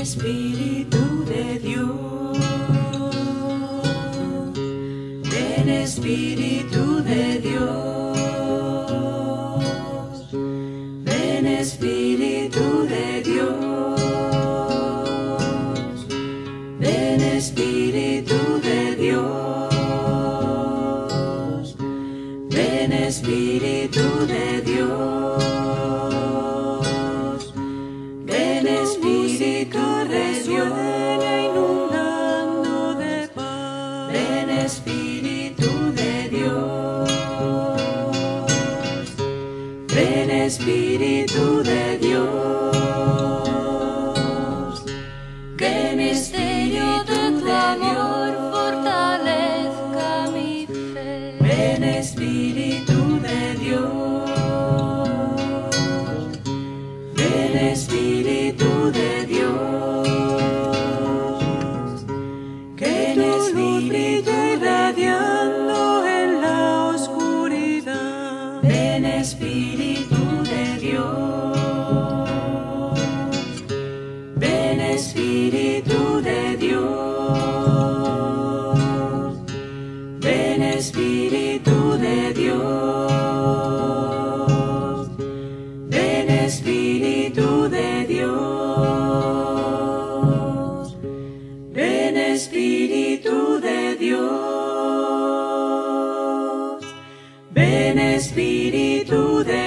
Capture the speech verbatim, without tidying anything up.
Espíritu de Dios, ven Espíritu de Dios, ven Espíritu de Dios, ven Espíritu de Dios, ven Espíritu de Dios, ven Espíritu de Dios, inundando de paz, ven Espíritu de Dios, ven Espíritu de Dios, que misterio de tu amor fortalezca mi fe, ven Espíritu de Dios, ven Espíritu de Dios, que tu luz brille radiando en la oscuridad, ven Espíritu de Dios, ven Espíritu de Dios, ven Espíritu de Dios, ven Espíritu de Dios, ven Espíritu de Dios, ven Espíritu de